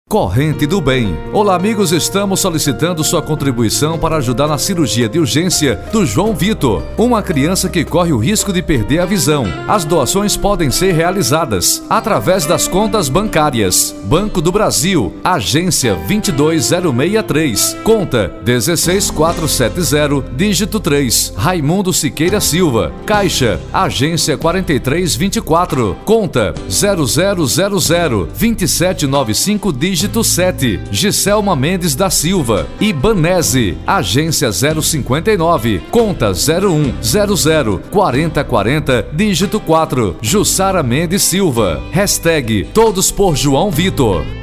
Corrente do Bem. Olá, amigos, estamos solicitando sua contribuição para ajudar na cirurgia de urgência do João Vitor, uma criança que corre o risco de perder a visão. As doações podem ser realizadas através das contas bancárias: Banco do Brasil, agência 22063, conta 16470, dígito 3, Raimundo Siqueira Silva, caixa, agência 4324, conta 00002795, dígito 7, Giselma Mendes da Silva, Ibanese, agência 059, conta 01004040, dígito 4, Jussara Mendes Silva, hashtag Todos por João Vitor.